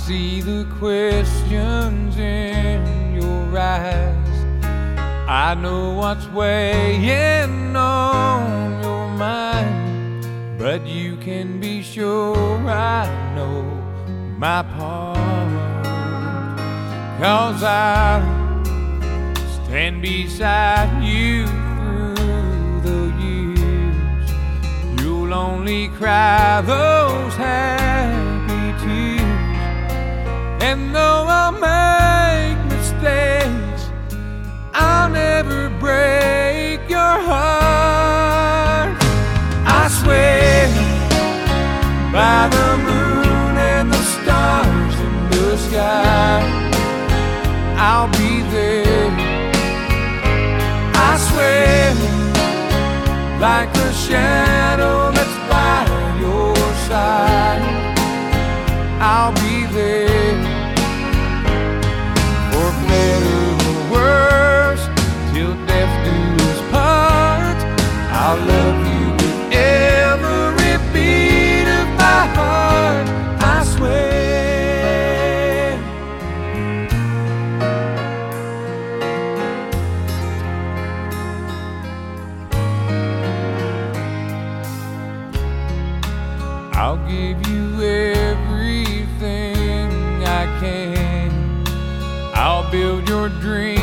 see the questions in your eyes. I know what's weighing on your mind, but you can be sure I know my part. 'Cause I'll stand beside you through the years. You'll only cry those happy tears. And though I'll make mistakes, I'll never break your heart. I swear by the moon and the stars in the sky, I'll be there. I swear, like a shadow that's by your side, I'll be there. For better or worse, till death do us part, I'll love you with every beat of my heart. I swear. I'll give you everything I can. I'll build your dreams